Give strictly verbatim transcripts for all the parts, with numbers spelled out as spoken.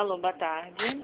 Alô, boa tarde.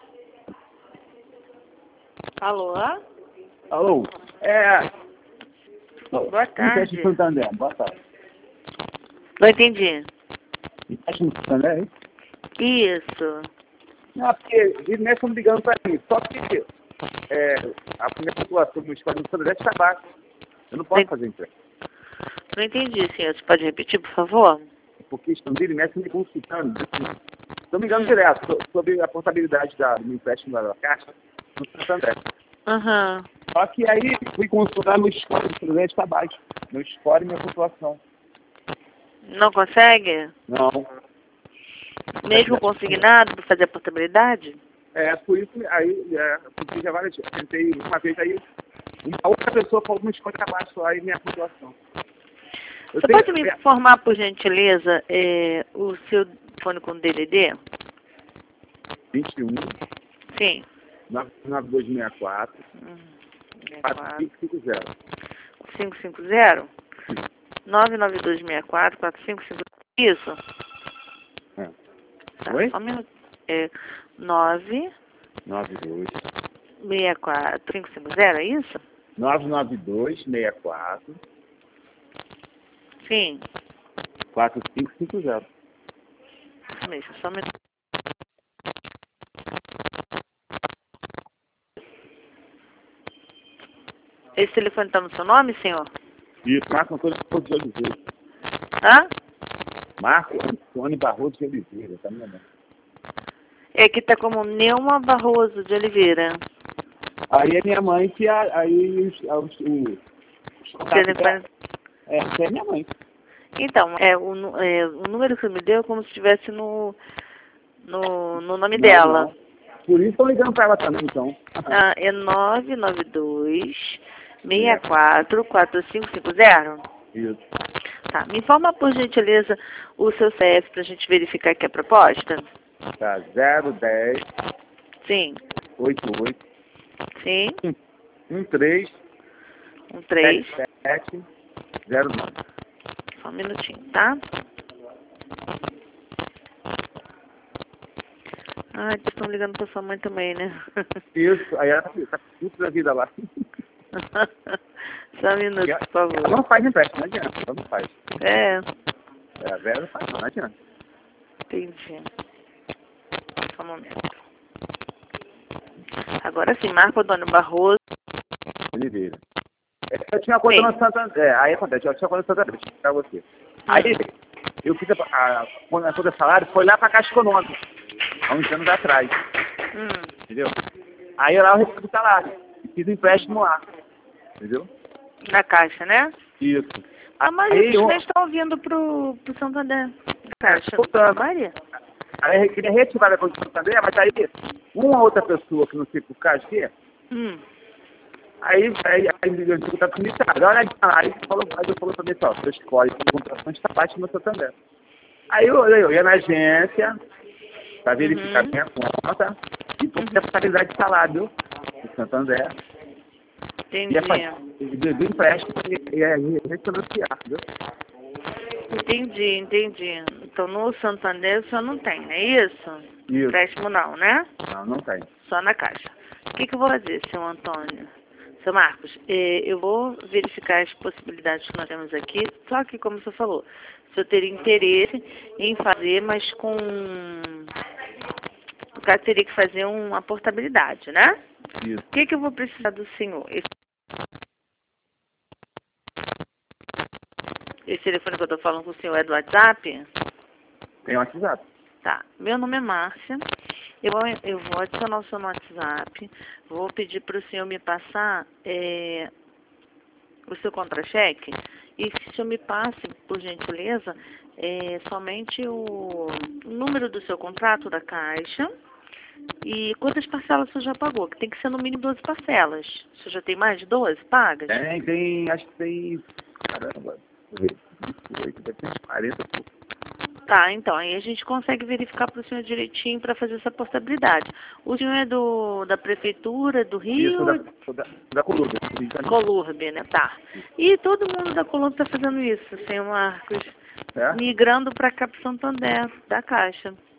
Alô? Alô? É. Boa tarde. Empréstimo Santander, boa tarde. Não entendi. Empréstimo Santander, hein? Isso. Não, porque eles nem estão ligando para mim. Só que é, a minha população do Estado do Santander está baixa. Eu não posso Ent- fazer empréstimo. Não entendi, senhor. Você pode repetir, por favor? Porque estão vira e mexe me consultando. Estão me ligando direto so- sobre a portabilidade da, do empréstimo da Caixa no Santander. Aham. Só que aí fui consultar no score do Santander, está baixo. Meu score e minha pontuação. Não consegue? Não. Mesmo consignado para fazer a portabilidade? É, por isso, aí, é, porque já várias vezes, tentei uma vez aí, uma outra pessoa falou que meu score está baixo lá e minha pontuação. Eu Você tenho, pode me é, informar, por gentileza, é, o seu telefone com D D D? vinte e um, Sim. nove nove dois seis quatro, Hum, quatro cinco cinco zero. cinco cinco zero? nove nove dois seis quatro, quatro cinco cinco zero. Isso? É. Tá, Oi? só um minuto. É nove nove dois, seis quatro, cinco cinco zero, é isso? nove nove dois seis quatro, Sim. quatro cinco cinco zero. Isso mesmo, só um minuto. Esse telefone está no seu nome, senhor? Isso, Marco Antônio Barroso de Oliveira. Hã? Marco Antônio Barroso de Oliveira, tá me lembrando. É que está como Neuma Barroso de Oliveira. Aí é minha mãe que a- aí os, os, o, os contatos dela- Telefone... é, essa é minha mãe. Então, é, o, nu- é, o número que você me deu é como se estivesse no, no, no nome Não, dela. não. Por isso estão ligando para ela também, então. Ah, é nove nove dois seis quatro, quatro cinco cinco zero? Isso. Tá, me informa por gentileza o seu C F para a gente verificar aqui a proposta. Tá, zero dez, Sim, oitenta e oito, sim, treze, um três. sete sete, zero nove. Só um minutinho, tá? Ai, vocês estão ligando pra sua mãe também, né? Isso, aí ela tá tá puta da vida lá. Só um minuto, Ela por favor. não faz empréstimo, não adianta, ela não faz. É, É, a Vera não faz, não, não adianta. entendi. Só um momento. Agora sim, Marco Antônio Barroso. Oliveira. É, eu tinha uma conta Sim. no Santander. É, aí acontece, eu tinha uma conta no Santander, pra você. Aí, eu fiz a, a, quando a conta de salário, foi lá pra Caixa Econômica, há uns anos atrás, Hum, entendeu? Aí lá eu recebi o salário, e fiz o empréstimo lá, entendeu? na caixa, né? Isso. A Maria Aí, dos eu, clientes estão vindo pro, pro Santander. Caixa. voltando. Maria? Aí eu queria reativar a conta do Santander, mas aí, uma outra pessoa, que não sei por causa de quê, Hum. aí, aí, aí me deu contato comigo, olha aí, aí ele falou, aí eu falou pra mim, ó, seu escolhe de contratação está baixo no Santander. Aí eu, eu ia na agência, para verificar Uhum. minha conta, e por Uhum. responsabilidade de salário do Santander, Entendi. ia fazer do do empréstimo e ia refinanciar, entendeu? Entendi, entendi. Então no Santander só não tem, não é isso? Isso. Empréstimo não, né? Não, não tem. Só na caixa. O que, que eu vou fazer, seu Antônio? Seu Marcos, eh, eu vou verificar as possibilidades que nós temos aqui, só que, como você falou, se eu teria interesse em fazer, mas com... No caso, teria que fazer uma portabilidade, né? Isso. O que, que eu vou precisar do senhor? Esse, esse telefone que eu estou falando com o senhor é do WhatsApp? Tem um WhatsApp. Tá. Meu nome é Márcia. Eu vou, eu vou adicionar o seu no WhatsApp. Vou pedir para o senhor me passar é, o seu contra-cheque. E que o senhor me passe, por gentileza, é, somente o número do seu contrato da Caixa e quantas parcelas o senhor já pagou, que tem que ser no mínimo doze parcelas. O senhor já tem mais de doze pagas? Tem, tem, acho que tem, caramba, deixa eu ver, vinte e oito, deve ter uns quarenta e pouco. Tá, então, aí a gente consegue verificar para o senhor direitinho para fazer essa portabilidade. O senhor é do, da Prefeitura do Rio? Isso, da, da, da Colômbia. Colurbe, né? Tá. E todo mundo da Colômbia está fazendo isso, senhor Marcos. É? Migrando para cá para Santander, da Caixa.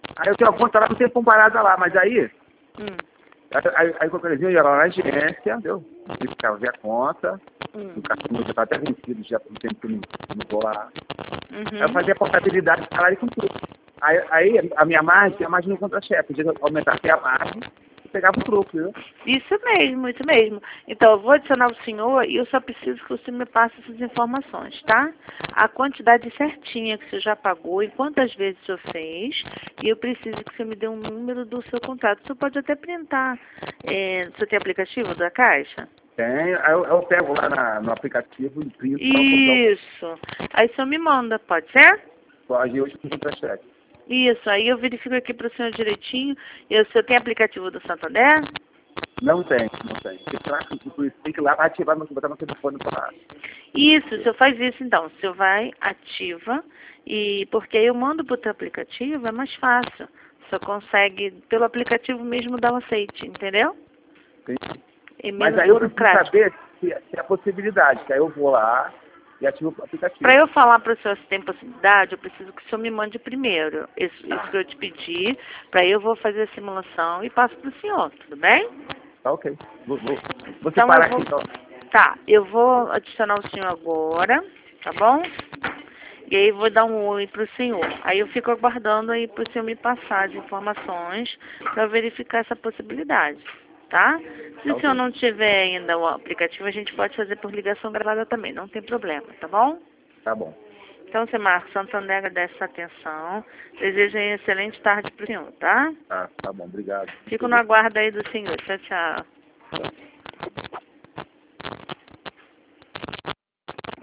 Aí eu tenho a conta lá, não tem comparada lá, mas aí, Hum. aí, aí qualquer dia eu ia lá na agência, entendeu? Verificava a conta, Hum. o cartão já está até vencido, já tem tempo que eu não, não vou lá. Uhum. Aí eu fazia a portabilidade de salário com tudo. Aí, aí a minha margem, a margem no contra-cheque, podia aumentar até a margem e pegava o troco, viu? Isso mesmo, isso mesmo. Então, eu vou adicionar o senhor e eu só preciso que você me passe essas informações, tá? A quantidade certinha que você já pagou e quantas vezes o senhor fez. E eu preciso que você me dê um número do seu contrato. O senhor pode até printar. É, você tem aplicativo da Caixa? Tem, aí eu, eu pego lá na, no aplicativo e printo. Isso. Aí o senhor me manda, pode ser? Pode hoje com contra-cheque. Isso, aí eu verifico aqui para o senhor direitinho. E o senhor tem aplicativo do Santander? Não tem, não tem. Tem que ir lá, tem que ir lá para ativar, meu- botar meu telefone para. Isso, o senhor faz isso então. O senhor vai, ativa, e porque aí eu mando para o teu aplicativo, é mais fácil. O senhor consegue, pelo aplicativo mesmo, dar o aceite, entendeu? Entendi. E Mas menos aí eu preciso burocrático. saber se, se é a possibilidade, que aí eu vou lá e ativo o aplicativo. Para eu falar para o senhor se tem possibilidade, eu preciso que o senhor me mande primeiro. Isso, isso que eu te pedi, para eu vou fazer a simulação e passo para o senhor, tudo bem? Tá ok. Vou, vou, vou Então separar eu vou... aqui então. Tá, eu vou adicionar o senhor agora, tá bom? E aí vou dar um oi pro senhor. Aí eu fico aguardando aí pro senhor me passar as informações para verificar essa possibilidade, tá? Se Tá o senhor ok. não tiver ainda o aplicativo, a gente pode fazer por ligação gravada também, não tem problema, tá bom? Tá bom. Então, seu Marcos Santander agradece a atenção. Desejo aí excelente tarde pro senhor, tá? Tá, tá bom. Obrigado. Fico no aguardo aí do senhor. Tchau, tchau.